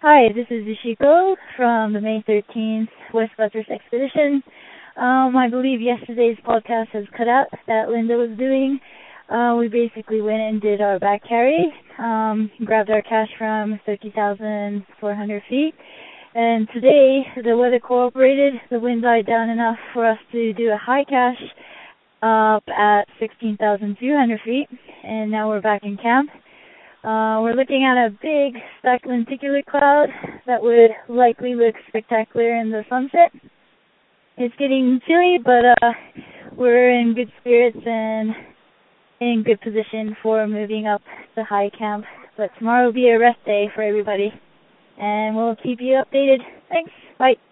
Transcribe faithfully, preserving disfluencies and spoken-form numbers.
Hi, this is Ishiko from the May thirteenth West Buttress Expedition. Um, I believe yesterday's podcast has cut out that Linda was doing. Uh, we basically went and did our back carry, um, grabbed our cache from thirty thousand four hundred feet. And today, the weather cooperated. The wind died down enough for us to do a high cache up at sixteen thousand two hundred feet. And now we're back in camp. Uh, we're looking at a big stacked lenticular cloud that would likely look spectacular in the sunset. It's getting chilly, but uh, we're in good spirits and in good position for moving up to high camp. But tomorrow will be a rest day for everybody, and we'll keep you updated. Thanks. Bye.